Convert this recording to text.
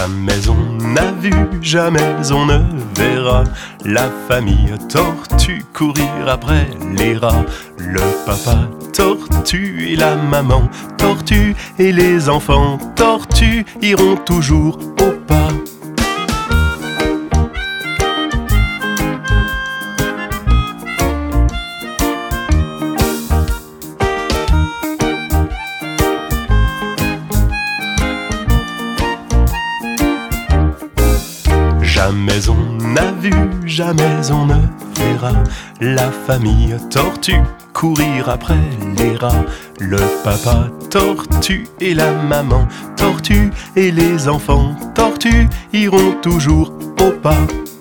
Jamais on n'a vu, jamais on ne verra la famille tortue courir après les rats. Le papa tortue et la maman tortue et les enfants tortues iront toujours au pas. Jamais on n'a vu, jamais on ne verra la famille tortue courir après les rats. Le papa tortue et la maman tortue et les enfants tortues iront toujours au pas.